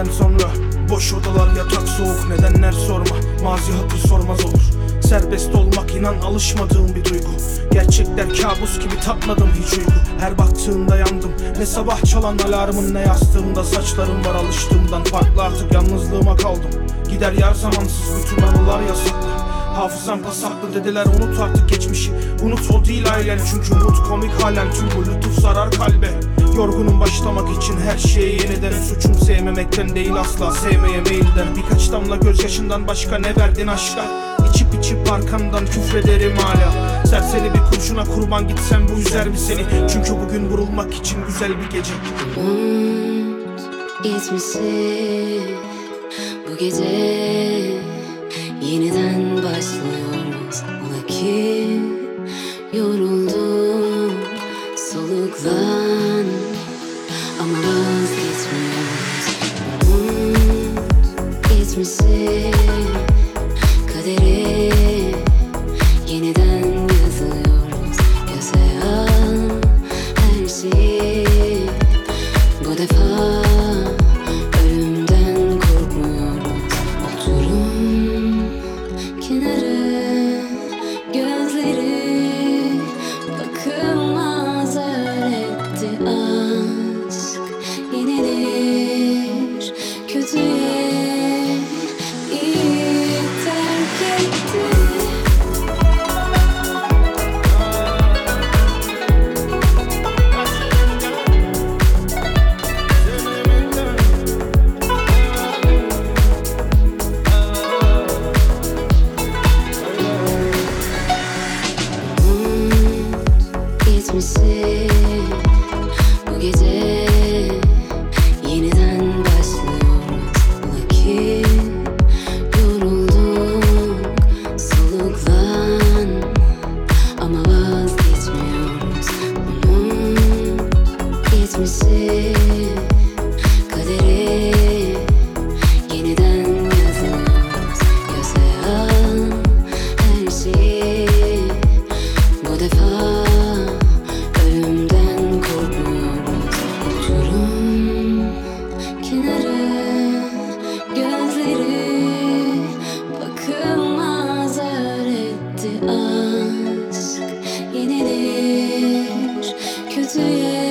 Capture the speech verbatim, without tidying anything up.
Senden sonra boş odalar, yatak soğuk, nedenler sorma. Mazi hatır sormaz olur. Serbest olmak inan alışmadığım bir duygu. Gerçekler kabus gibi, tatmadım hiç uyku. Her baktığında yandım, ne sabah çalan alarmın, ne yastığımda saçlarım var. Alıştığımdan farklı artık yalnızlığıma kaldım. Gider yar zamansız, bütün anılar yasaklı. Hafızam pasaklı dediler, unut artık geçmişi. Unut, o değil ailen, çünkü umut komik halen. Tüm bu lütuf zarar kalbe. Yorgunum başlamak için her şeye yeniden. Suçum sevmemekten değil, asla sevmeye meyilden. Birkaç damla gözyaşından başka ne verdin aşka? İçip içip arkandan küfrederim hala. Serseri bir kurşuna kurban gitsem bu üzer mi seni? Çünkü bugün vurulmak için güzel bir gece. Umut gitmişsin bu gece. Yeniden başlıyoruz. Ola ki yoruldum, soluklan ama vazgeçmiyoruz. Umut gitmişsin kaderi, yeniden yazıyoruz. Göze al her şeyi, bu defa ölümden korkmuyoruz. Oturum kenarı, gözleri bakılmaz öğretti. Aşk yenilir kötüye, iyi terk etti. Gitmişsin bu gece, yeniden başlıyoruz. Ola ki yorulduk, soluklan ama vazgeçmiyoruz. Unut gitmişsin kaderi, yeniden yazıyoruz. Göze al her şeyi, bu defa ölümden korkmuyoruz. Oturum kenarı, gözleri bakılmaz öğretti. Aşk yenilir kötüye,